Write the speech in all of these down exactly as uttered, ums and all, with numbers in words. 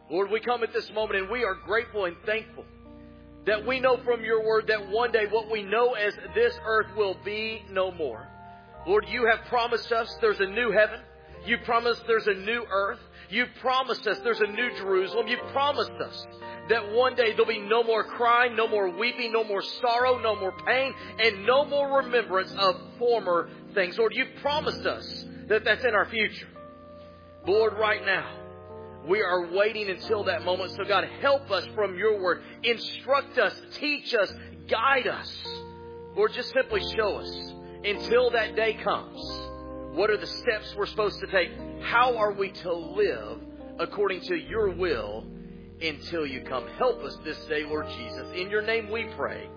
Lord, we come at this moment and we are grateful and thankful that we know from your word that one day what we know as this earth will be no more. Lord, you have promised us there's a new heaven. You promised there's a new earth. You've promised us there's a new Jerusalem. You've promised us that one day there'll be no more crying, no more weeping, no more sorrow, no more pain, and no more remembrance of former things. Lord, you've promised us that that's in our future. Lord, right now, we are waiting until that moment. So God, help us from your word. Instruct us, teach us, guide us. Lord, just simply show us until that day comes. What are the steps we're supposed to take? How are we to live according to your will until you come? Help us this day, Lord Jesus. In your name we pray.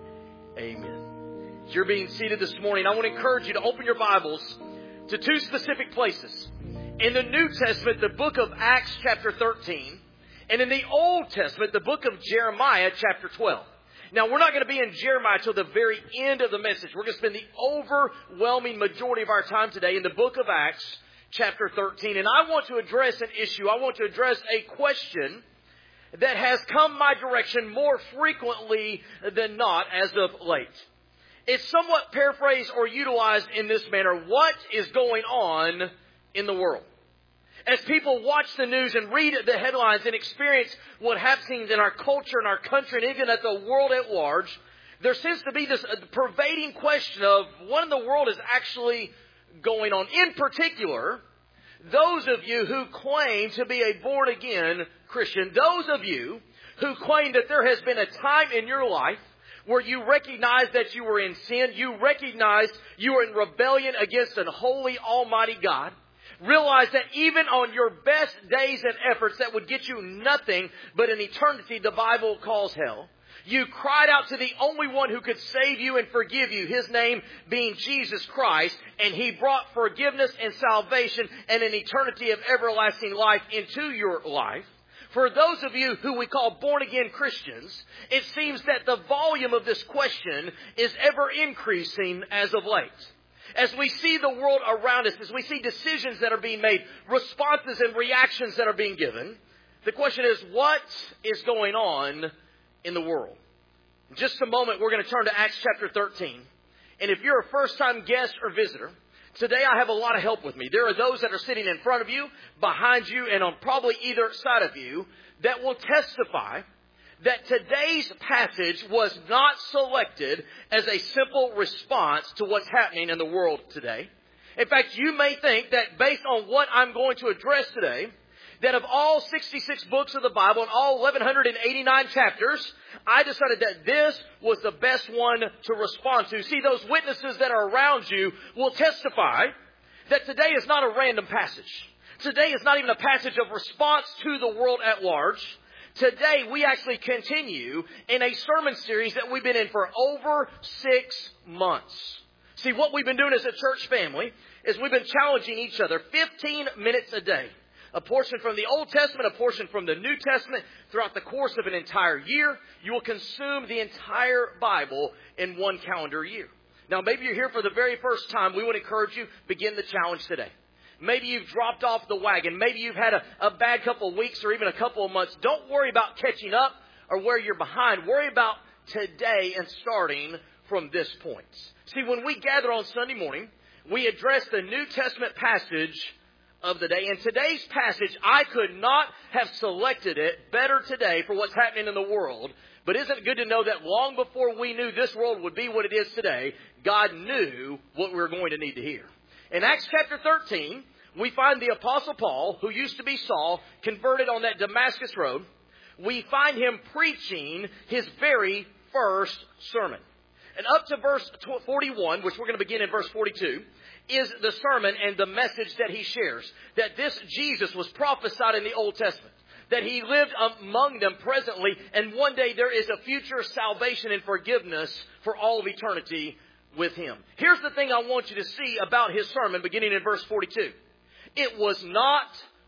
Amen. As you're being seated this morning, I want to encourage you to open your Bibles to two specific places. In the New Testament, the book of Acts chapter thirteen. And in the Old Testament, the book of Jeremiah chapter twelve. Now, we're not going to be in Jeremiah till the very end of the message. We're going to spend the overwhelming majority of our time today in the book of Acts chapter thirteen. And I want to address an issue. I want to address a question that has come my direction more frequently than not as of late. It's somewhat paraphrased or utilized in this manner. What is going on in the world? As people watch the news and read the headlines and experience what happens in our culture and our country and even at the world at large, there seems to be this pervading question of what in the world is actually going on. In particular, those of you who claim to be a born-again Christian, those of you who claim that there has been a time in your life where you recognized that you were in sin, you recognized you were in rebellion against an holy, almighty God. Realize that even on your best days and efforts that would get you nothing but an eternity the Bible calls hell. You cried out to the only one who could save you and forgive you, His name being Jesus Christ, and He brought forgiveness and salvation and an eternity of everlasting life into your life. For those of you who we call born-again Christians, it seems that the volume of this question is ever increasing as of late. As we see the world around us, as we see decisions that are being made, responses and reactions that are being given, the question is, what is going on in the world? In just a moment, we're going to turn to Acts chapter thirteen. And if you're a first-time guest or visitor, today I have a lot of help with me. There are those that are sitting in front of you, behind you, and on probably either side of you that will testify that today's passage was not selected as a simple response to what's happening in the world today. In fact, you may think that based on what I'm going to address today, that of all sixty-six books of the Bible and all eleven eighty-nine chapters, I decided that this was the best one to respond to. See, those witnesses that are around you will testify that today is not a random passage. Today is not even a passage of response to the world at large. Today, we actually continue in a sermon series that we've been in for over six months. See, what we've been doing as a church family is we've been challenging each other fifteen minutes a day. A portion from the Old Testament, a portion from the New Testament. Throughout the course of an entire year, you will consume the entire Bible in one calendar year. Now, maybe you're here for the very first time. We would encourage you, begin the challenge today. Maybe you've dropped off the wagon. Maybe you've had a, a bad couple of weeks or even a couple of months. Don't worry about catching up or where you're behind. Worry about today and starting from this point. See, when we gather on Sunday morning, we address the New Testament passage of the day. And today's passage, I could not have selected it better today for what's happening in the world. But isn't it good to know that long before we knew this world would be what it is today, God knew what we were going to need to hear. In Acts chapter thirteen, we find the Apostle Paul, who used to be Saul, converted on that Damascus road. We find him preaching his very first sermon. And up to verse forty-one, which we're going to begin in verse forty-two, is the sermon and the message that he shares. That this Jesus was prophesied in the Old Testament. That he lived among them presently, and one day there is a future salvation and forgiveness for all of eternity with him. Here's the thing I want you to see about his sermon, beginning in verse forty-two. It was not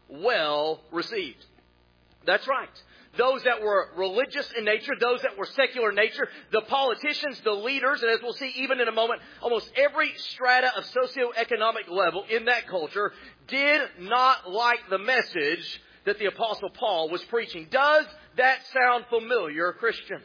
well received. That's right. Those that were religious in nature, those that were secular in nature, the politicians, the leaders, and as we'll see even in a moment, almost every strata of socioeconomic level in that culture did not like the message that the Apostle Paul was preaching. Does that sound familiar, Christian?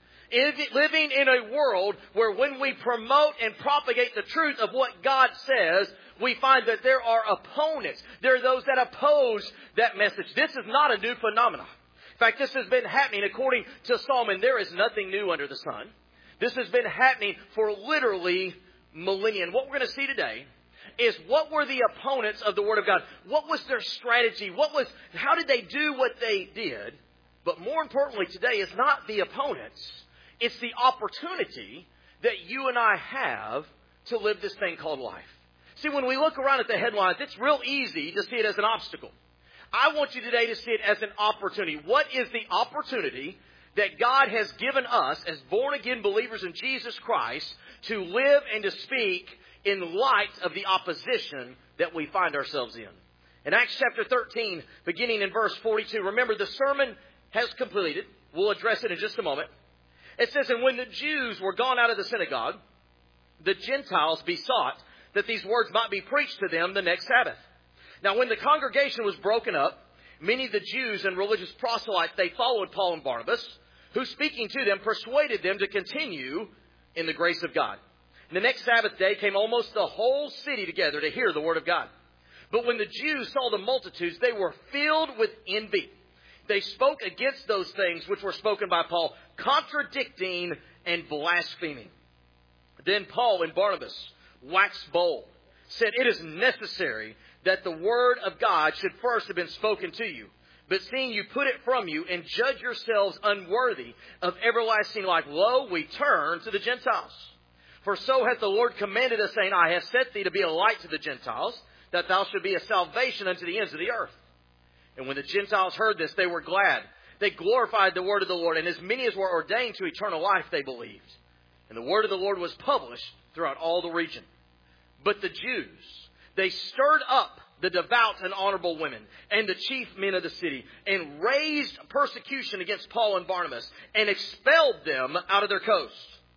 Is it living in a world where when we promote and propagate the truth of what God says, we find that there are opponents. There are those that oppose that message. This is not a new phenomenon. In fact, this has been happening according to Solomon. There is nothing new under the sun. This has been happening for literally millennia. And what we're going to see today is what were the opponents of the Word of God? What was their strategy? What was, how did they do what they did? But more importantly today is not the opponents. It's the opportunity that you and I have to live this thing called life. See, when we look around at the headlines, it's real easy to see it as an obstacle. I want you today to see it as an opportunity. What is the opportunity that God has given us as born-again believers in Jesus Christ to live and to speak in light of the opposition that we find ourselves in? In Acts chapter thirteen, beginning in verse forty-two, remember the sermon has completed. We'll address it in just a moment. It says, and when the Jews were gone out of the synagogue, the Gentiles besought that these words might be preached to them the next Sabbath. Now, when the congregation was broken up, many of the Jews and religious proselytes, they followed Paul and Barnabas, who speaking to them persuaded them to continue in the grace of God. And the next Sabbath day came almost the whole city together to hear the word of God. But when the Jews saw the multitudes, they were filled with envy. They spoke against those things which were spoken by Paul, contradicting and blaspheming. Then Paul and Barnabas waxed bold, said, it is necessary that the word of God should first have been spoken to you. But seeing you put it from you and judge yourselves unworthy of everlasting life, lo, we turn to the Gentiles. For so hath the Lord commanded us, saying, I have set thee to be a light to the Gentiles, that thou should be a salvation unto the ends of the earth. And when the Gentiles heard this, they were glad. They glorified the word of the Lord, and as many as were ordained to eternal life, they believed. And the word of the Lord was published throughout all the region. But the Jews, they stirred up the devout and honorable women and the chief men of the city, and raised persecution against Paul and Barnabas, and expelled them out of their coast.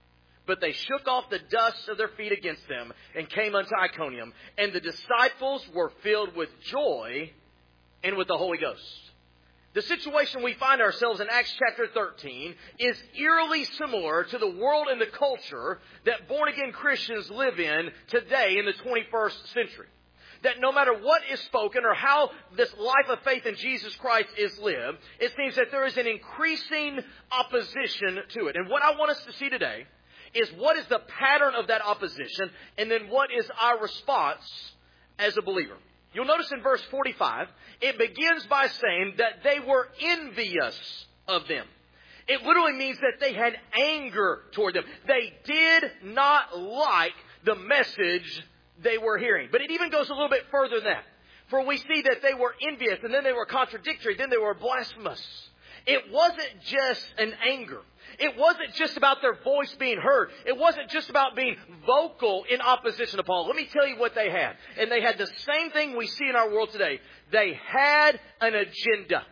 But they shook off the dust of their feet against them, and came unto Iconium. And the disciples were filled with joy and with the Holy Ghost. The situation we find ourselves in Acts chapter thirteen is eerily similar to the world and the culture that born-again Christians live in today in the twenty-first century. That no matter what is spoken or how this life of faith in Jesus Christ is lived, it seems that there is an increasing opposition to it. And what I want us to see today is what is the pattern of that opposition, and then what is our response as a believer. You'll notice in verse forty-five, it begins by saying that they were envious of them. It literally means that they had anger toward them. They did not like the message they were hearing. But it even goes a little bit further than that. For we see that they were envious, and then they were contradictory, then they were blasphemous. It wasn't just an anger. It wasn't just about their voice being heard. It wasn't just about being vocal in opposition to Paul. Let me tell you what they had. And they had the same thing we see in our world today. They had an agenda.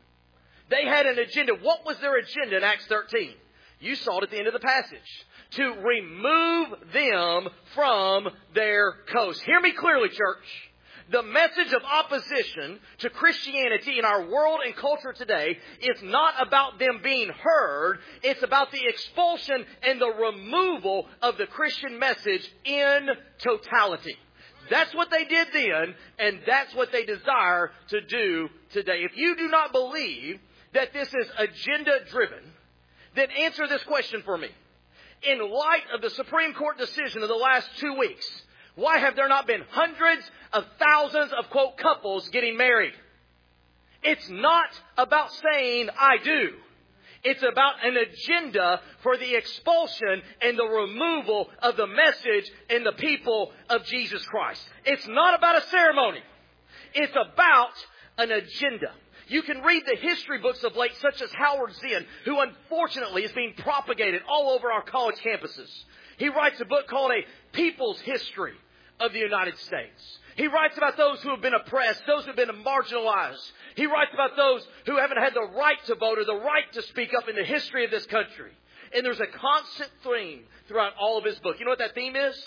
They had an agenda. What was their agenda in Acts thirteen? You saw it at the end of the passage. To remove them from their coast. Hear me clearly, church. The message of opposition to Christianity in our world and culture today is not about them being heard. It's about the expulsion and the removal of the Christian message in totality. That's what they did then, and that's what they desire to do today. If you do not believe that this is agenda-driven, then answer this question for me. In light of the Supreme Court decision of the last two weeks, why have there not been hundreds of thousands of, quote, couples getting married? It's not about saying, I do. It's about an agenda for the expulsion and the removal of the message and the people of Jesus Christ. It's not about a ceremony. It's about an agenda. You can read the history books of late, such as Howard Zinn, who unfortunately is being propagated all over our college campuses. He writes a book called A People's History of the United States. He writes about those who have been oppressed, those who have been marginalized. He writes about those who haven't had the right to vote or the right to speak up in the history of this country. And there's a constant theme throughout all of his book. You know what that theme is?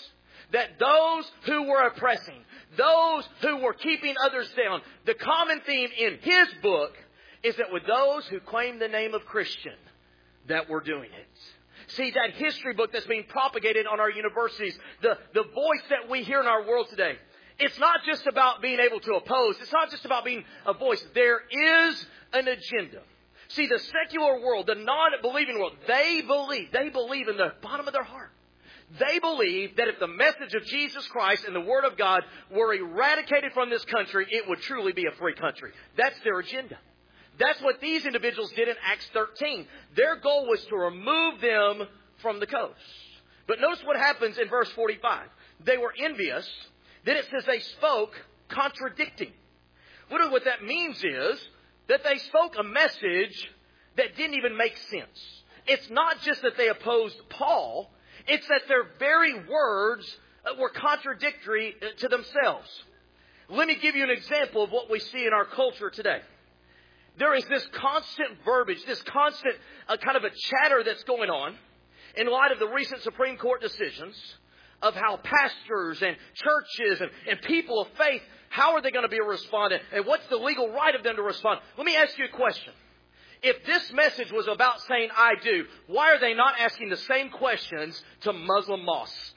that those who were oppressing, those who were keeping others down, the common theme in his book is that with those who claim the name of Christian, that we're doing it. See, that history book that's being propagated on our universities, the, the voice that we hear in our world today, it's not just about being able to oppose. It's not just about being a voice. There is an agenda. See, the secular world, the non-believing world, they believe, they believe in the bottom of their heart. They believe that if the message of Jesus Christ and the Word of God were eradicated from this country, it would truly be a free country. That's their agenda. That's what these individuals did in Acts thirteen. Their goal was to remove them from the coast. But notice what happens in verse forty-five. They were envious. Then it says they spoke contradicting. What, what that means is that they spoke a message that didn't even make sense. It's not just that they opposed Paul. It's that their very words were contradictory to themselves. Let me give you an example of what we see in our culture today. There is this constant verbiage, this constant uh, kind of a chatter that's going on in light of the recent Supreme Court decisions of how pastors and churches and, and people of faith, how are they going to be responding? And what's the legal right of them to respond? Let me ask you a question. If this message was about saying I do, why are they not asking the same questions to Muslim mosques?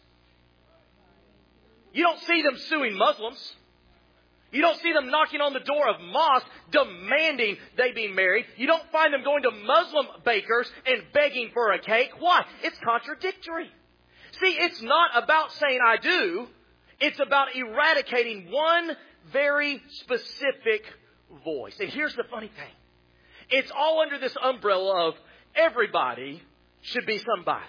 You don't see them suing Muslims. You don't see them knocking on the door of mosques demanding they be married. You don't find them going to Muslim bakers and begging for a cake. Why? It's contradictory. See, it's not about saying I do. It's about eradicating one very specific voice. And here's the funny thing. It's all under this umbrella of everybody should be somebody.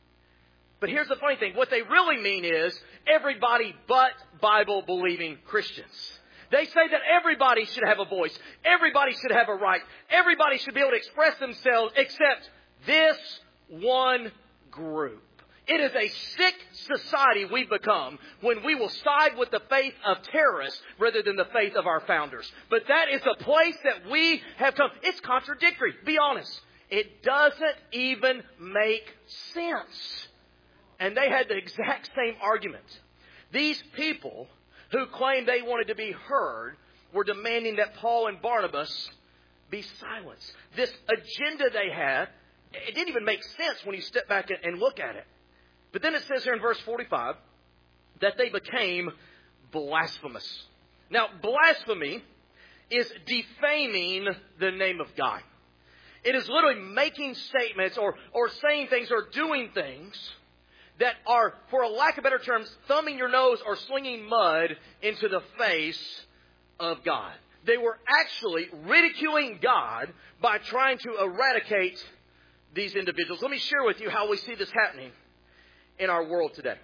But here's the funny thing. What they really mean is everybody but Bible-believing Christians. They say that everybody should have a voice. Everybody should have a right. Everybody should be able to express themselves except this one group. It is a sick society we've become when we will side with the faith of terrorists rather than the faith of our founders. But that is the place that we have come. It's contradictory. Be honest. It doesn't even make sense. And they had the exact same argument. These people who claimed they wanted to be heard were demanding that Paul and Barnabas be silenced. This agenda they had, it didn't even make sense when you step back and look at it. But then it says here in verse forty-five that they became blasphemous. Now, blasphemy is defaming the name of God. It is literally making statements or, or saying things or doing things that are, for a lack of better terms, thumbing your nose or slinging mud into the face of God. They were actually ridiculing God by trying to eradicate these individuals. Let me share with you how we see this happening in our world today.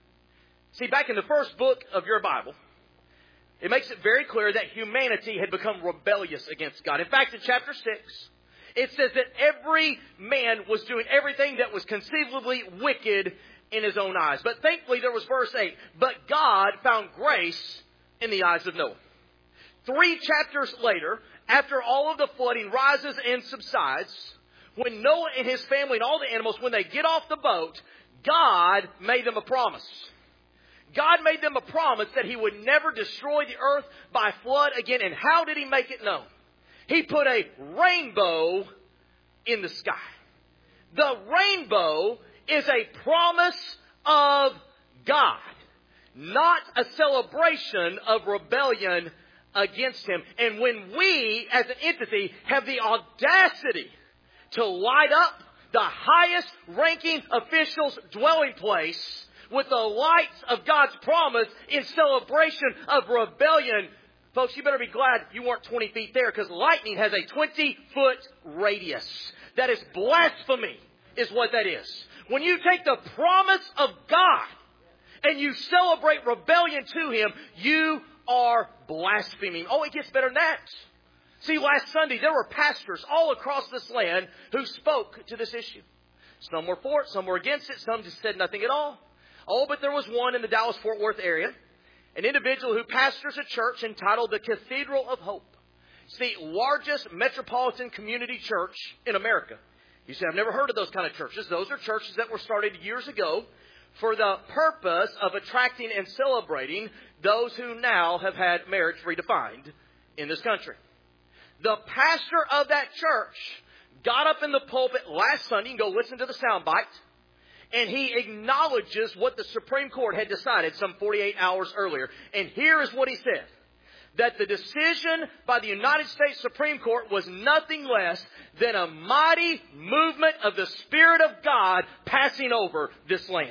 See, back in the first book of your Bible, it makes it very clear that humanity had become rebellious against God. In fact, in chapter six, it says that every man was doing everything that was conceivably wicked in his own eyes. But thankfully, there was verse eight. But God found grace in the eyes of Noah. Three chapters later, after all of the flooding rises and subsides, when Noah and his family and all the animals, when they get off the boat, God made them a promise. God made them a promise that He would never destroy the earth by flood again. And how did He make it known? He put a rainbow in the sky. The rainbow is a promise of God, not a celebration of rebellion against Him. And when we, as an entity, have the audacity to light up the highest ranking official's dwelling place with the lights of God's promise in celebration of rebellion, folks, you better be glad you weren't twenty feet there, because lightning has a twenty-foot radius. That is blasphemy, is what that is. When you take the promise of God and you celebrate rebellion to Him, you are blaspheming. Oh, it gets better than that. See, last Sunday, there were pastors all across this land who spoke to this issue. Some were for it, some were against it, some just said nothing at all. Oh, but there was one in the Dallas-Fort Worth area, an individual who pastors a church entitled the Cathedral of Hope. It's the largest metropolitan community church in America. You say, I've never heard of those kind of churches. Those are churches that were started years ago for the purpose of attracting and celebrating those who now have had marriage redefined in this country. The pastor of that church got up in the pulpit last Sunday, and go listen to the soundbite, and he acknowledges what the Supreme Court had decided some forty-eight hours earlier. And here is what he said. That the decision by the United States Supreme Court was nothing less than a mighty movement of the Spirit of God passing over this land.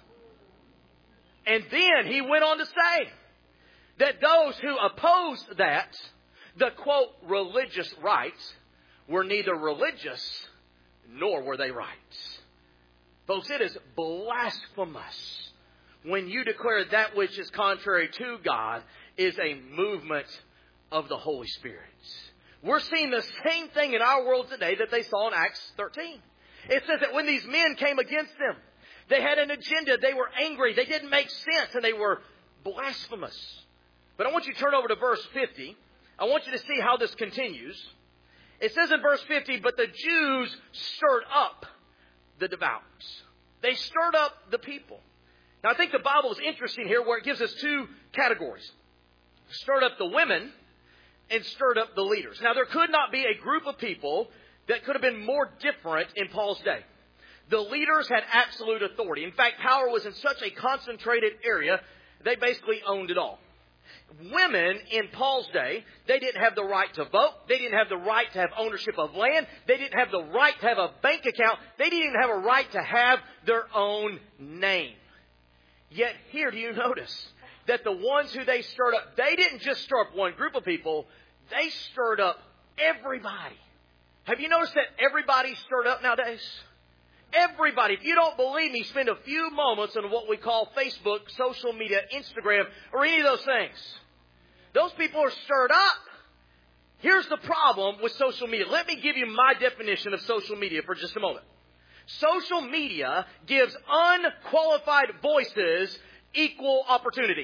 And then he went on to say that those who opposed that, the quote, religious rights, were neither religious nor were they right. Folks, it is blasphemous when you declare that which is contrary to God is a movement of the Holy Spirit. We're seeing the same thing in our world today that they saw in Acts thirteen. It says that when these men came against them, they had an agenda, they were angry, they didn't make sense, and they were blasphemous. But I want you to turn over to verse fifty. I want you to see how this continues. It says in verse fifty, but the Jews stirred up the devout. They stirred up the people. Now I think the Bible is interesting here where it gives us two categories. Stirred up the women and stirred up the leaders. Now there could not be a group of people that could have been more different in Paul's day. The leaders had absolute authority. In fact, power was in such a concentrated area, they basically owned it all. Women in Paul's day, they didn't have the right to vote. They didn't have the right to have ownership of land. They didn't have the right to have a bank account. They didn't even have a right to have their own name. Yet here, do you notice that the ones who they stirred up, they didn't just stir up one group of people. They stirred up everybody. Have you noticed that everybody's stirred up nowadays? Everybody. If you don't believe me, spend a few moments on what we call Facebook, social media, Instagram, or any of those things. Those people are stirred up. Here's the problem with social media. Let me give you my definition of social media for just a moment. Social media gives unqualified voices equal opportunity.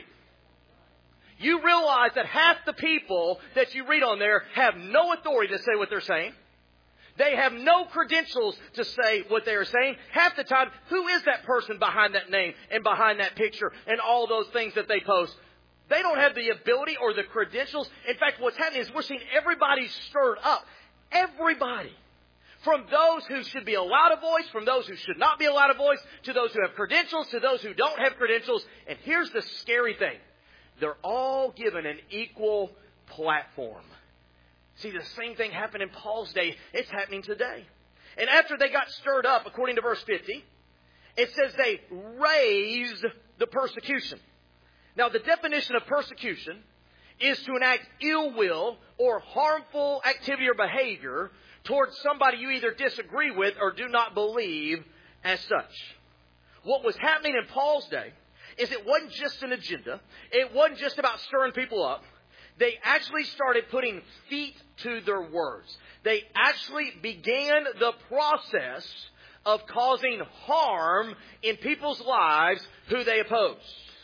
You realize that half the people that you read on there have no authority to say what they're saying. They have no credentials to say what they are saying. Half the time, who is that person behind that name and behind that picture and all those things that they post? They don't have the ability or the credentials. In fact, what's happening is we're seeing everybody stirred up. Everybody. From those who should be allowed a voice, from those who should not be allowed a voice, to those who have credentials, to those who don't have credentials. And here's the scary thing. They're all given an equal platform. See, the same thing happened in Paul's day. It's happening today. And after they got stirred up, according to verse fifty, it says they raised the persecution. Now, the definition of persecution is to enact ill will or harmful activity or behavior towards somebody you either disagree with or do not believe as such. What was happening in Paul's day is it wasn't just an agenda. It wasn't just about stirring people up. They actually started putting feet to their words. They actually began the process of causing harm in people's lives who they opposed.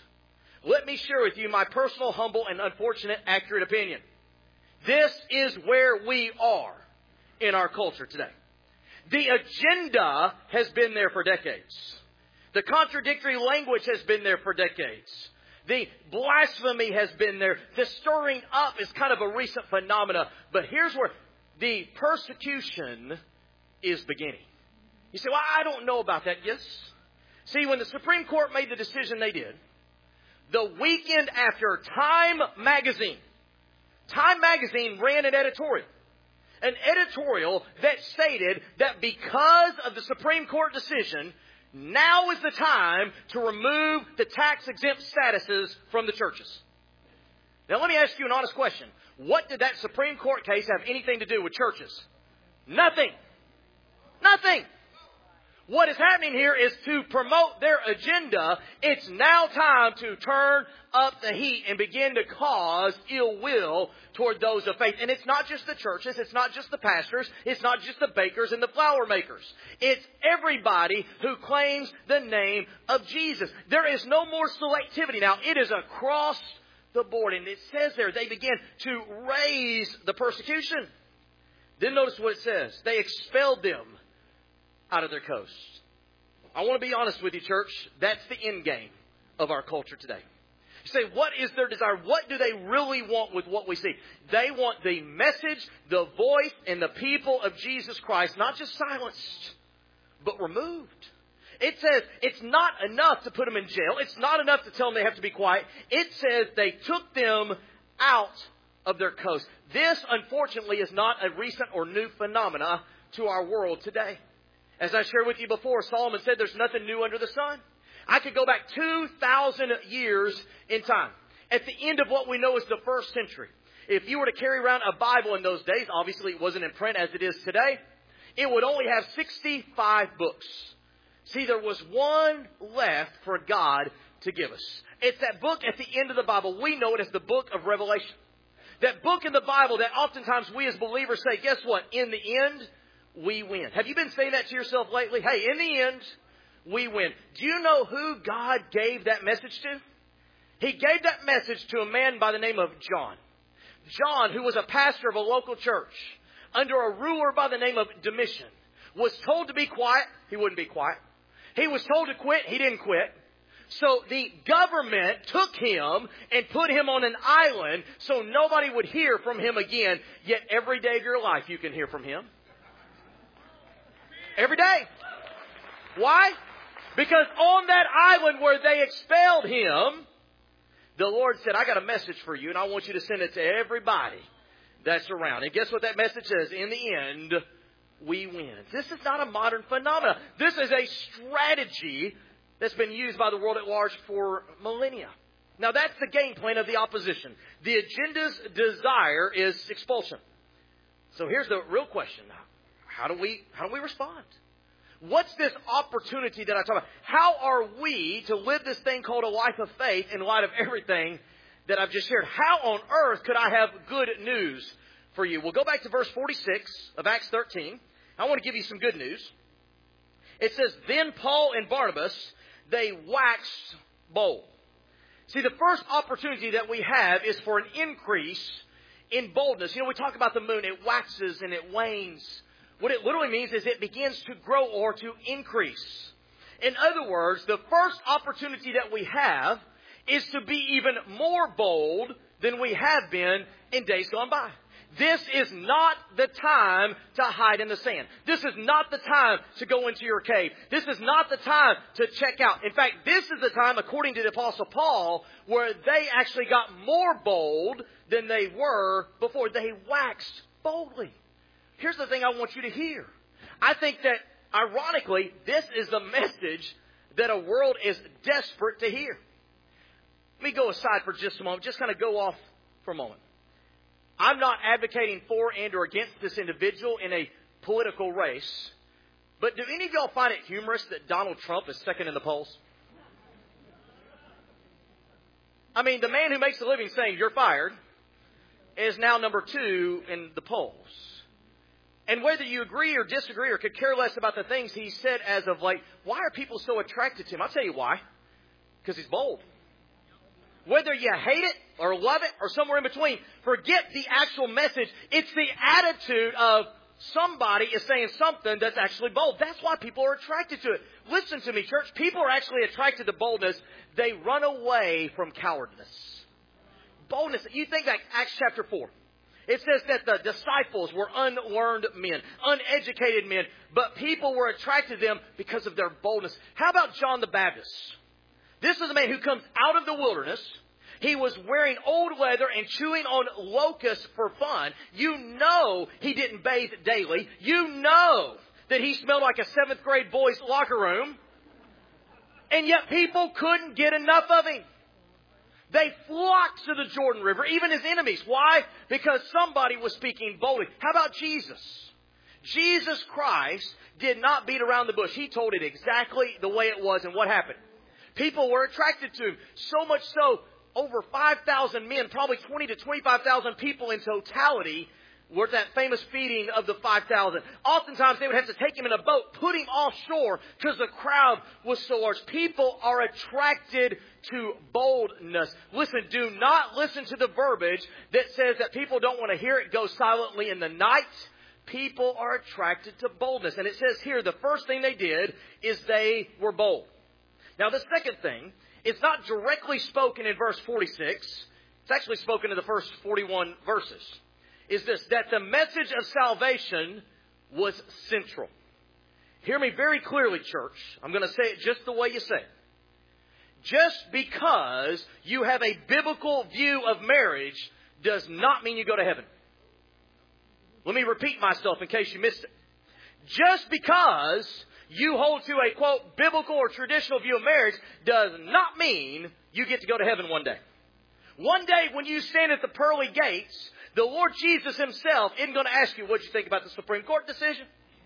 Let me share with you my personal, humble, and unfortunate accurate opinion. This is where we are in our culture today. The agenda has been there for decades. The contradictory language has been there for decades. The blasphemy has been there. The stirring up is kind of a recent phenomena. But here's where the persecution is beginning. You say, well, I don't know about that. Yes. See, when the Supreme Court made the decision they did, the weekend after, Time Magazine, Time Magazine ran an editorial. An editorial that stated that because of the Supreme Court decision, now is the time to remove the tax-exempt statuses from the churches. Now, let me ask you an honest question. What did that Supreme Court case have anything to do with churches? Nothing. Nothing. What is happening here is to promote their agenda. It's now time to turn up the heat and begin to cause ill will toward those of faith. And it's not just the churches. It's not just the pastors. It's not just the bakers and the flour makers. It's everybody who claims the name of Jesus. There is no more selectivity now. It is across the board. And it says there they began to raise the persecution. Then notice what it says. They expelled them out of their coast. I want to be honest with you, church. That's the end game of our culture today. You say, what is their desire? What do they really want with what we see? They want the message, the voice, and the people of Jesus Christ, not just silenced, but removed. It says it's not enough to put them in jail. It's not enough to tell them they have to be quiet. It says they took them out of their coast. This, unfortunately, is not a recent or new phenomena to our world today. As I shared with you before, Solomon said there's nothing new under the sun. I could go back two thousand years in time. At the end of what we know is the first century. If you were to carry around a Bible in those days, obviously it wasn't in print as it is today, it would only have sixty-five books. See, there was one left for God to give us. It's that book at the end of the Bible. We know it as the book of Revelation. That book in the Bible that oftentimes we as believers say, guess what? In the end, we win. Have you been saying that to yourself lately? Hey, in the end, we win. Do you know who God gave that message to? He gave that message to a man by the name of John. John, who was a pastor of a local church, under a ruler by the name of Domitian, was told to be quiet. He wouldn't be quiet. He was told to quit. He didn't quit. So the government took him and put him on an island so nobody would hear from him again. Yet every day of your life you can hear from him. Every day. Why? Because on that island where they expelled him, the Lord said, I got a message for you and I want you to send it to everybody that's around. And guess what that message says? In the end, we win. This is not a modern phenomenon. This is a strategy that's been used by the world at large for millennia. Now that's the game plan of the opposition. The agenda's desire is expulsion. So here's the real question. How do we, how do we respond? What's this opportunity that I talk about? How are we to live this thing called a life of faith in light of everything that I've just shared? How on earth could I have good news for you? We'll go back to verse forty-six of Acts thirteen. I want to give you some good news. It says, then Paul and Barnabas, they waxed bold. See, the first opportunity that we have is for an increase in boldness. You know, we talk about the moon. It waxes and it wanes. What it literally means is it begins to grow or to increase. In other words, the first opportunity that we have is to be even more bold than we have been in days gone by. This is not the time to hide in the sand. This is not the time to go into your cave. This is not the time to check out. In fact, this is the time, according to the Apostle Paul, where they actually got more bold than they were before. They waxed boldly. Here's the thing I want you to hear. I think that, ironically, this is the message that a world is desperate to hear. Let me go aside for just a moment. Just kind of go off for a moment. I'm not advocating for and or against this individual in a political race. But do any of y'all find it humorous that Donald Trump is second in the polls? I mean, the man who makes a living saying you're fired is now number two in the polls. And whether you agree or disagree or could care less about the things he said as of late, why are people so attracted to him? I'll tell you why. Because he's bold. Whether you hate it or love it or somewhere in between, forget the actual message. It's the attitude of somebody is saying something that's actually bold. That's why people are attracted to it. Listen to me, church. People are actually attracted to boldness. They run away from cowardness. Boldness. You think back Acts chapter four. It says that the disciples were unlearned men, uneducated men, but people were attracted to them because of their boldness. How about John the Baptist? This is a man who comes out of the wilderness. He was wearing old leather and chewing on locusts for fun. You know he didn't bathe daily. You know that he smelled like a seventh grade boy's locker room. And yet people couldn't get enough of him. They flocked to the Jordan River, even his enemies. Why? Because somebody was speaking boldly. How about Jesus? Jesus Christ did not beat around the bush. He told it exactly the way it was. And what happened? People were attracted to him. So much so, over five thousand men, probably twenty to twenty-five thousand people in totality, were at that famous feeding of the five thousand. Oftentimes they would have to take him in a boat, put him offshore because the crowd was so large. People are attracted to boldness. Listen, do not listen to the verbiage that says that people don't want to hear it. Go silently in the night. people are attracted to boldness. And it says here, the first thing they did is they were bold. Now, the second thing, it's not directly spoken in verse forty-six. It's actually spoken in the first forty-one verses. Is this, that the message of salvation was central. Hear me very clearly, church. I'm going to say it just the way you say it. Just because you have a biblical view of marriage does not mean you go to heaven. Let me repeat myself in case you missed it. Just because you hold to a, quote, biblical or traditional view of marriage does not mean you get to go to heaven one day. One day when you stand at the pearly gates, the Lord Jesus Himself isn't going to ask you, what you think about the Supreme Court decision?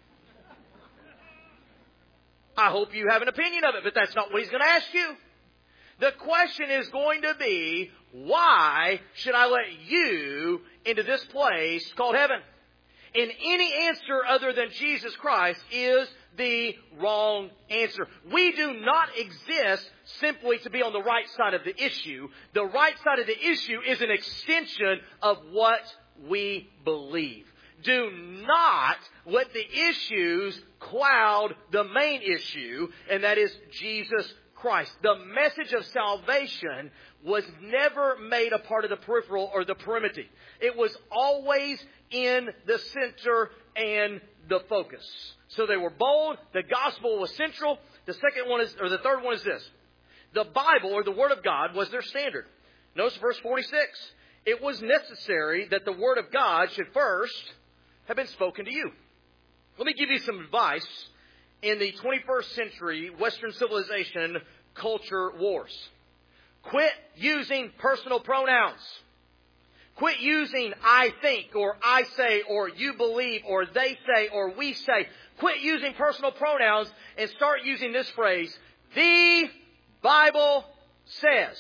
I hope you have an opinion of it, but that's not what He's going to ask you. The question is going to be, why should I let you into this place called heaven? And any answer other than Jesus Christ is the wrong answer. We do not exist simply to be on the right side of the issue. The right side of the issue is an extension of what we believe. Do not let the issues cloud the main issue, and that is Jesus Christ. The message of salvation was never made a part of the peripheral or the perimeter. It was always in the center and the focus. So they were bold. The gospel was central. The second one is, or the third one is this. The Bible, or the Word of God, was their standard. Notice verse forty-six. It was necessary that the Word of God should first have been spoken to you. Let me give you some advice in the twenty-first century Western civilization culture wars. Quit using personal pronouns. Quit using I think or I say or you believe or they say or we say. Quit using personal pronouns and start using this phrase, the Bible says.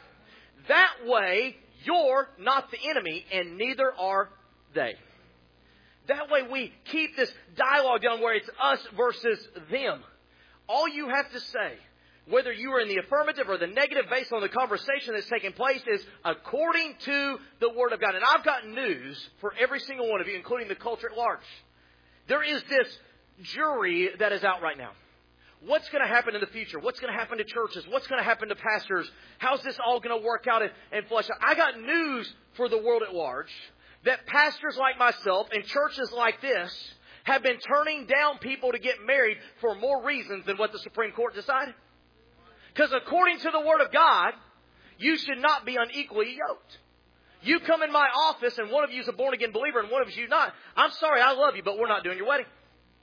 That way, you're not the enemy and neither are they. That way we keep this dialogue down where it's us versus them. All you have to say, whether you are in the affirmative or the negative based on the conversation that's taking place, is according to the Word of God. And I've got news for every single one of you, including the culture at large. There is this jury that is out right now. What's going to happen in the future? What's going to happen to churches? What's going to happen to pastors? How's this all going to work out and, and flesh out? I got news for the world at large. That pastors like myself and churches like this have been turning down people to get married for more reasons than what the Supreme Court decided. Because according to the Word of God, you should not be unequally yoked. You come in my office and one of you is a born-again believer and one of you not. I'm sorry, I love you, but we're not doing your wedding.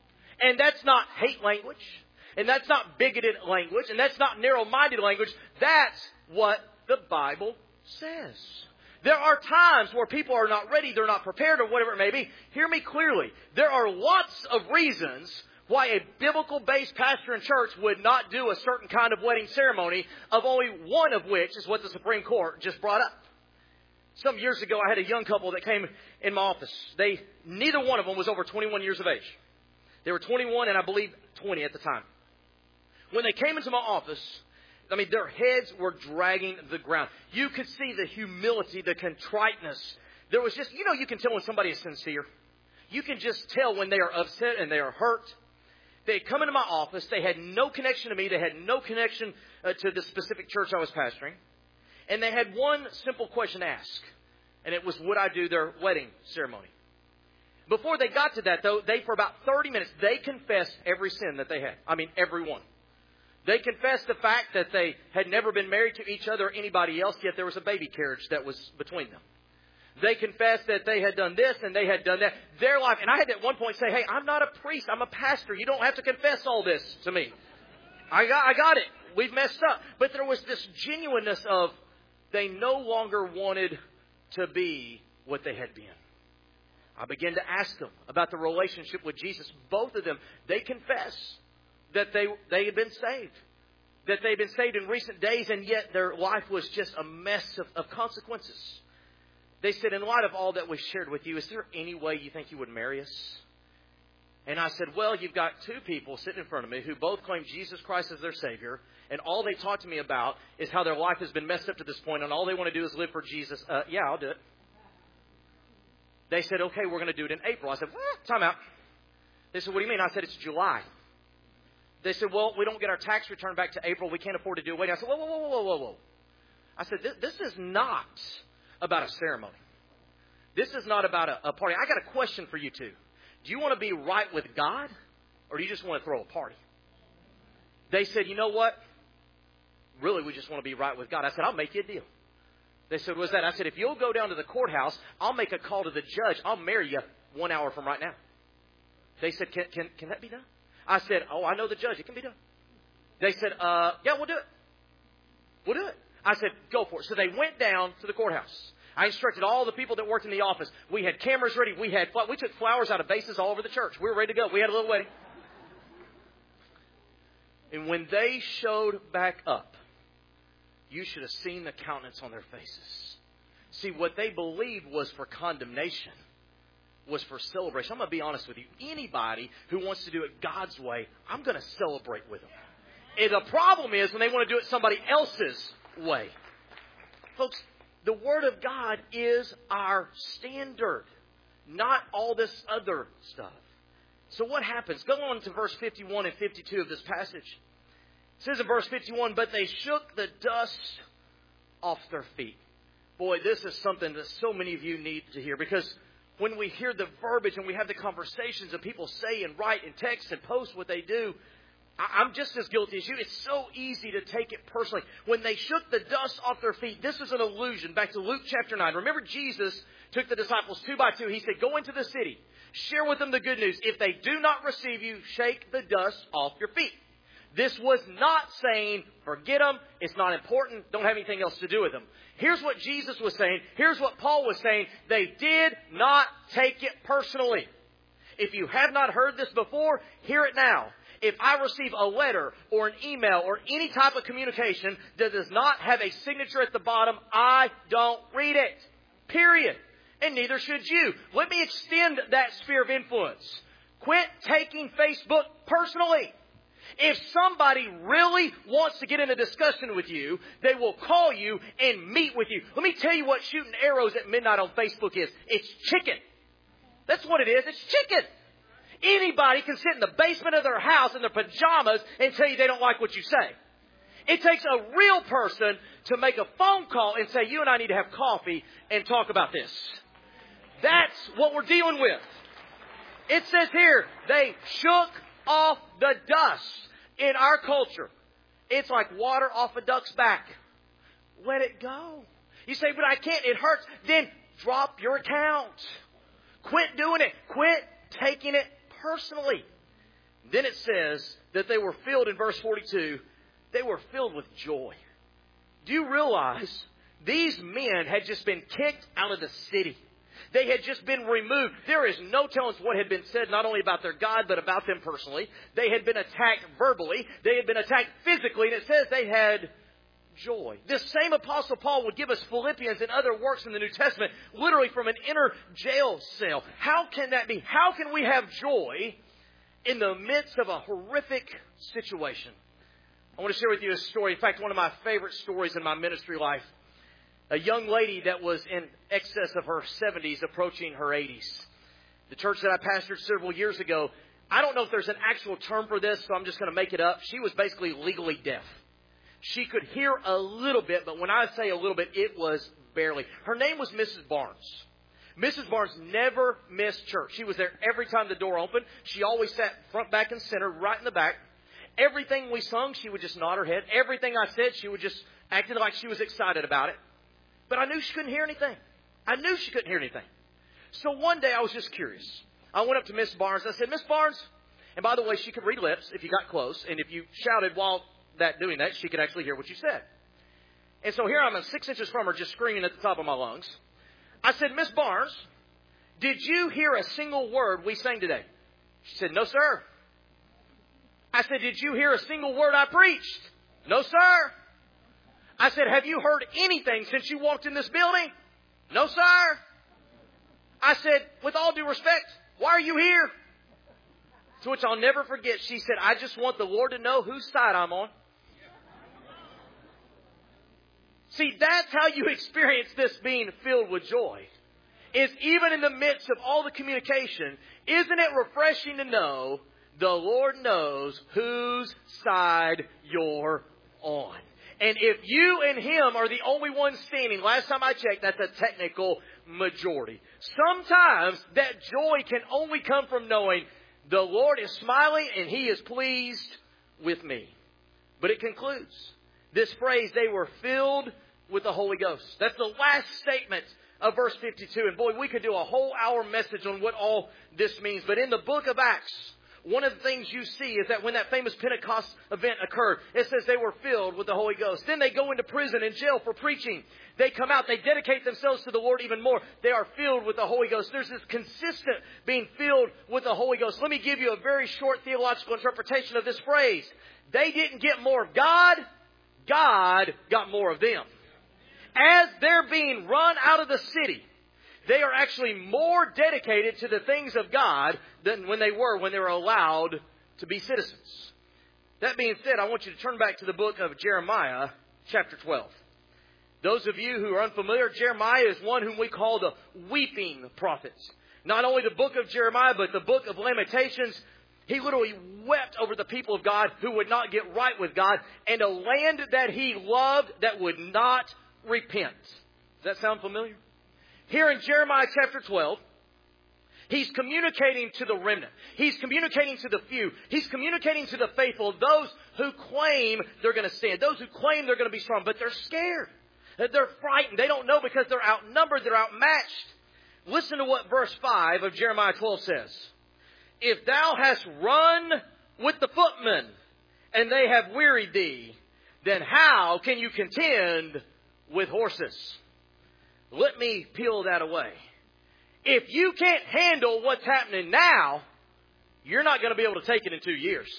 And that's not hate language. And that's not bigoted language. And that's not narrow-minded language. That's what the Bible says. There are times where people are not ready, they're not prepared, or whatever it may be. Hear me clearly. There are lots of reasons why a biblical-based pastor and church would not do a certain kind of wedding ceremony, of only one of which is what the Supreme Court just brought up. Some years ago, I had a young couple that came in my office. They, neither one of them was over twenty-one years of age. They were twenty-one and I believe twenty at the time. When they came into my office, I mean, their heads were dragging the ground. You could see the humility, the contriteness. There was just, you know, you can tell when somebody is sincere. You can just tell when they are upset and they are hurt. They had come into my office. They had no connection to me. They had no connection uh, to the specific church I was pastoring. And they had one simple question to ask. And it was, would I do their wedding ceremony? Before they got to that, though, they, for about thirty minutes, they confessed every sin that they had. I mean, every one. They confessed the fact that they had never been married to each other or anybody else, yet there was a baby carriage that was between them. They confessed that they had done this and they had done that. Their life, and I had to at one point say, hey, I'm not a priest, I'm a pastor. You don't have to confess all this to me. I got, I got it. We've messed up. But there was this genuineness of they no longer wanted to be what they had been. I began to ask them about the relationship with Jesus. Both of them, they confess that they they had been saved. That they had been saved in recent days, and yet their life was just a mess of, of consequences. They said, in light of all that we've shared with you, is there any way you think you would marry us? And I said, well, you've got two people sitting in front of me who both claim Jesus Christ as their Savior, and all they talk to me about is how their life has been messed up to this point, and all they want to do is live for Jesus. Uh, yeah, I'll do it. They said, okay, we're going to do it in April. I said, well, time out. They said, what do you mean? I said, it's July. They said, well, we don't get our tax return back to April. We can't afford to do a wedding. I said, whoa, whoa, whoa, whoa, whoa, whoa. I said, this, this is not about a ceremony. This is not about a, a party. I got a question for you two. Do you want to be right with God, or do you just want to throw a party? They said, you know what? Really, we just want to be right with God. I said, I'll make you a deal. They said, what's that? I said, if you'll go down to the courthouse, I'll make a call to the judge. I'll marry you one hour from right now. They said, can, can, can that be done? I said, oh, I know the judge. It can be done. They said, uh, yeah, we'll do it. We'll do it. I said, go for it. So they went down to the courthouse. I instructed all the people that worked in the office. We had cameras ready. We had we took flowers out of vases all over the church. We were ready to go. We had a little wedding. And when they showed back up, you should have seen the countenance on their faces. See, what they believed was for condemnation, was for celebration. I'm going to be honest with you. Anybody who wants to do it God's way, I'm going to celebrate with them. And the problem is when they want to do it somebody else's way. Folks, the Word of God is our standard, not all this other stuff. So what happens? Go on to verse fifty-one and fifty-two of this passage. It says in verse fifty-one, but they shook the dust off their feet. Boy, this is something that so many of you need to hear, because when we hear the verbiage and we have the conversations and people say and write and text and post what they do, I'm just as guilty as you. It's so easy to take it personally. When they shook the dust off their feet, this is an allusion back to Luke chapter nine. Remember, Jesus took the disciples two by two. He said, go into the city, share with them the good news. If they do not receive you, shake the dust off your feet. This was not saying, forget them, it's not important, don't have anything else to do with them. Here's what Jesus was saying. Here's what Paul was saying. They did not take it personally. If you have not heard this before, hear it now. If I receive a letter or an email or any type of communication that does not have a signature at the bottom, I don't read it. Period. And neither should you. Let me extend that sphere of influence. Quit taking Facebook personally. If somebody really wants to get in a discussion with you, they will call you and meet with you. Let me tell you what shooting arrows at midnight on Facebook is. It's chicken. That's what it is. It's chicken. Anybody can sit in the basement of their house in their pajamas and tell you they don't like what you say. It takes a real person to make a phone call and say, you and I need to have coffee and talk about this. That's what we're dealing with. It says here, they shook off the dust. In our culture, it's like water off a duck's back. Let it go. You say, but I can't, it hurts. Then drop your account. Quit doing it. Quit taking it personally. Then it says that they were filled, in verse forty-two, they were filled with joy. Do you realize these men had just been kicked out of the city? They had just been removed. There is no telling what had been said, not only about their God, but about them personally. They had been attacked verbally. They had been attacked physically. And it says they had joy. This same Apostle Paul would give us Philippians and other works in the New Testament, literally from an inner jail cell. How can that be? How can we have joy in the midst of a horrific situation? I want to share with you a story. In fact, one of my favorite stories in my ministry life. A young lady that was in excess of her seventies, approaching her eighties. The church that I pastored several years ago, I don't know if there's an actual term for this, so I'm just going to make it up. She was basically legally deaf. She could hear a little bit, but when I say a little bit, it was barely. Her name was Missus Barnes. Missus Barnes never missed church. She was there every time the door opened. She always sat front, back, and center, right in the back. Everything we sung, she would just nod her head. Everything I said, she would just act like she was excited about it. But I knew she couldn't hear anything. I knew she couldn't hear anything. So one day I was just curious. I went up to Miss Barnes. I said, Miss Barnes, and by the way, she could read lips if you got close. And if you shouted while that doing that, she could actually hear what you said. And so here I'm at six inches from her, just screaming at the top of my lungs. I said, Miss Barnes, did you hear a single word we sang today? She said, no, sir. I said, did you hear a single word I preached? No, sir. I said, have you heard anything since you walked in this building? No, sir. I said, with all due respect, why are you here? To which I'll never forget, she said, I just want the Lord to know whose side I'm on. See, that's how you experience this being filled with joy. is even in the midst of all the communication, isn't it refreshing to know the Lord knows whose side you're on? And if you and Him are the only ones standing, last time I checked, that's a technical majority. Sometimes that joy can only come from knowing the Lord is smiling and He is pleased with me. But it concludes. This phrase, they were filled with the Holy Ghost. That's the last statement of verse fifty-two. And boy, we could do a whole hour message on what all this means. But in the book of Acts, one of the things you see is that when that famous Pentecost event occurred, it says they were filled with the Holy Ghost. Then they go into prison and jail for preaching. They come out. They dedicate themselves to the Lord even more. They are filled with the Holy Ghost. There's this consistent being filled with the Holy Ghost. Let me give you a very short theological interpretation of this phrase. They didn't get more of God. God got more of them. As they're being run out of the city, they are actually more dedicated to the things of God than when they were when they were allowed to be citizens. That being said, I want you to turn back to the book of Jeremiah, chapter twelve. Those of you who are unfamiliar, Jeremiah is one whom we call the weeping prophets. Not only the book of Jeremiah, but the book of Lamentations. He literally wept over the people of God who would not get right with God, and a land that he loved that would not repent. Does that sound familiar? Here in Jeremiah chapter twelve, he's communicating to the remnant. He's communicating to the few. He's communicating to the faithful, those who claim they're going to stand, those who claim they're going to be strong, but they're scared. They're frightened. They don't know because they're outnumbered. They're outmatched. Listen to what verse five of Jeremiah twelve says. If thou hast run with the footmen, and they have wearied thee, then how can you contend with horses? Let me peel that away. If you can't handle what's happening now, you're not going to be able to take it in two years.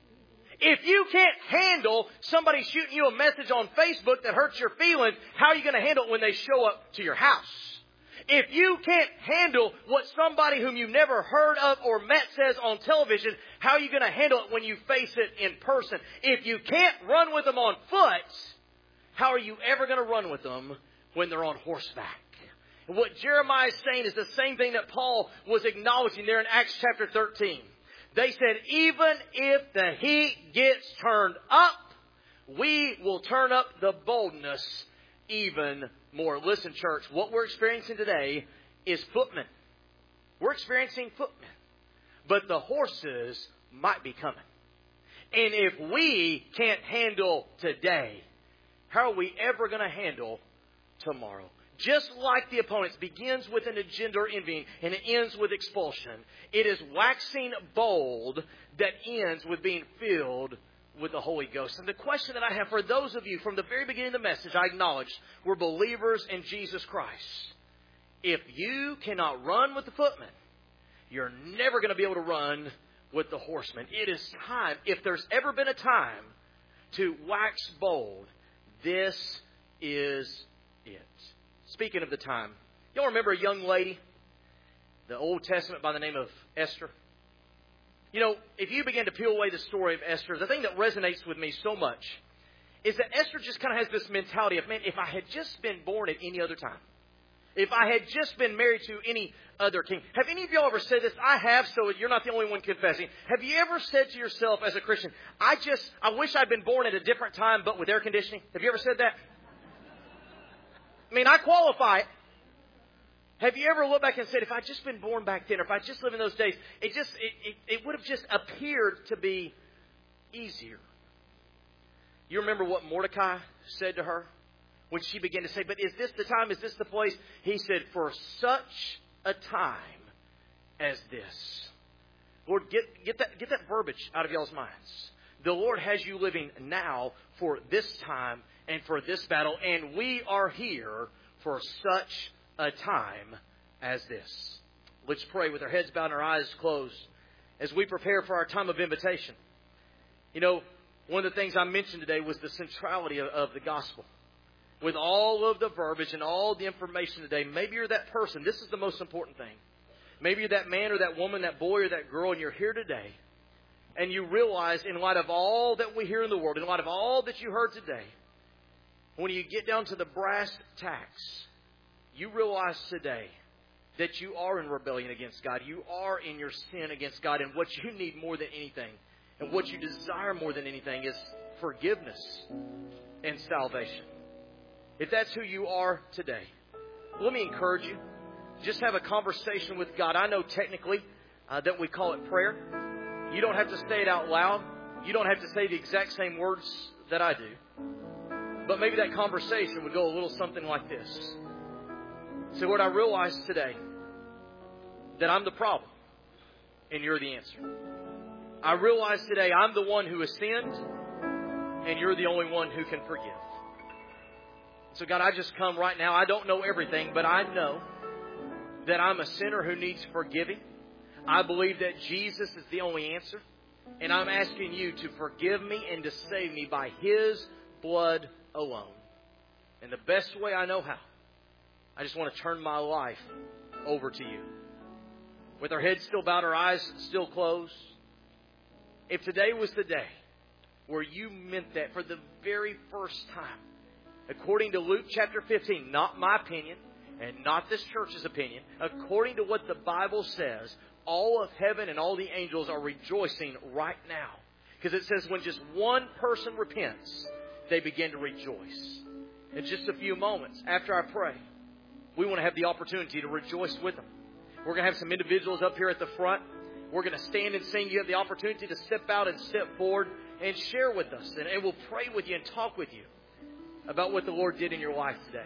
If you can't handle somebody shooting you a message on Facebook that hurts your feelings, how are you going to handle it when they show up to your house? If you can't handle what somebody whom you've never heard of or met says on television, how are you going to handle it when you face it in person? If you can't run with them on foot, how are you ever going to run with them when they're on horseback? And what Jeremiah is saying is the same thing that Paul was acknowledging there in Acts chapter thirteen. They said, even if the heat gets turned up, we will turn up the boldness even more. Listen, church, what we're experiencing today is footmen. We're experiencing footmen. But the horses might be coming. And if we can't handle today, how are we ever going to handle tomorrow? Just like the opponents, begins with an agenda or envying and it ends with expulsion. It is waxing bold that ends with being filled with the Holy Ghost. And the question that I have for those of you from the very beginning of the message, I acknowledge we're believers in Jesus Christ. If you cannot run with the footmen, you're never going to be able to run with the horsemen. It is time, if there's ever been a time to wax bold, this is it. Speaking of the time, y'all remember a young lady, the Old Testament by the name of Esther? You know, if you begin to peel away the story of Esther, the thing that resonates with me so much is that Esther just kind of has this mentality of, man, if I had just been born at any other time, if I had just been married to any other king. Have any of y'all ever said this? I have, so you're not the only one confessing. Have you ever said to yourself as a Christian, I just, I wish I'd been born at a different time, but with air conditioning? Have you ever said that? I mean, I qualify it. Have you ever looked back and said, if I'd just been born back then, or if I'd just lived in those days, it just it, it, it would have just appeared to be easier. You remember what Mordecai said to her when she began to say, but is this the time? Is this the place? He said, for such a time as this. Lord, get, get that, get that verbiage out of y'all's minds. The Lord has you living now for this time and for this battle, and we are here for such a time as this. Let's pray with our heads bowed and our eyes closed as we prepare for our time of invitation. You know, one of the things I mentioned today was the centrality of, of the gospel. With all of the verbiage and all the information today, maybe you're that person. This is the most important thing. Maybe you're that man or that woman, that boy or that girl, and you're here today. And you realize, in light of all that we hear in the world, in light of all that you heard today, when you get down to the brass tacks, you realize today that you are in rebellion against God. You are in your sin against God. And what you need more than anything, and what you desire more than anything, is forgiveness and salvation. If that's who you are today, let me encourage you. Just have a conversation with God. I know technically uh, that we call it prayer. You don't have to say it out loud. You don't have to say the exact same words that I do. But maybe that conversation would go a little something like this. So Lord, I realize today that I'm the problem and you're the answer. I realize today I'm the one who has sinned and you're the only one who can forgive. So God, I just come right now. I don't know everything, but I know that I'm a sinner who needs forgiving. I believe that Jesus is the only answer. And I'm asking you to forgive me and to save me by His blood alone. And the best way I know how, I just want to turn my life over to you. With our heads still bowed, our eyes still closed. If today was the day where you meant that for the very first time, according to Luke chapter fifteen, not my opinion and not this church's opinion, according to what the Bible says, all of heaven and all the angels are rejoicing right now. Because it says when just one person repents, they begin to rejoice. In just a few moments after I pray, we want to have the opportunity to rejoice with them. We're going to have some individuals up here at the front. We're going to stand and sing. You have the opportunity to step out and step forward and share with us. And, and we'll pray with you and talk with you about what the Lord did in your life today.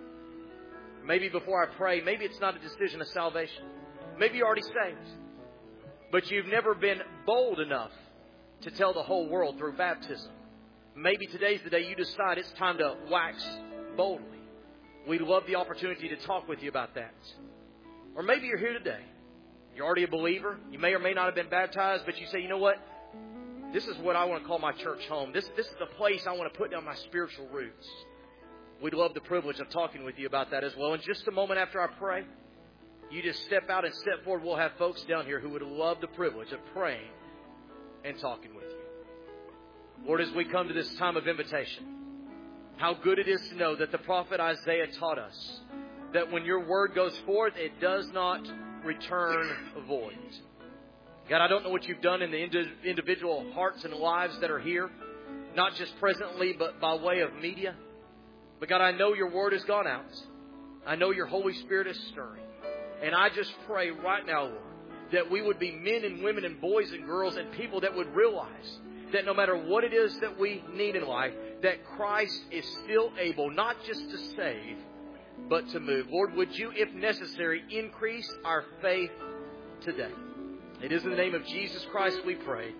Maybe before I pray, maybe it's not a decision of salvation. Maybe you're already saved. But you've never been bold enough to tell the whole world through baptism. Maybe today's the day you decide it's time to wax boldly. We'd love the opportunity to talk with you about that. Or maybe you're here today. You're already a believer. You may or may not have been baptized, but you say, you know what? This is what I want to call my church home. This, this is the place I want to put down my spiritual roots. We'd love the privilege of talking with you about that as well. In just a moment after I pray, you just step out and step forward. We'll have folks down here who would love the privilege of praying and talking with you. Lord, as we come to this time of invitation, how good it is to know that the prophet Isaiah taught us that when your word goes forth, it does not return void. God, I don't know what you've done in the individual hearts and lives that are here, not just presently, but by way of media. But God, I know your word has gone out. I know your Holy Spirit is stirring. And I just pray right now, Lord, that we would be men and women and boys and girls and people that would realize that no matter what it is that we need in life, that Christ is still able not just to save, but to move. Lord, would you, if necessary, increase our faith today? It is in the name of Jesus Christ we pray.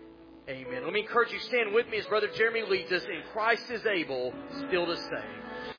Amen. Let me encourage you, stand with me as Brother Jeremy leads us in Christ is able still to save.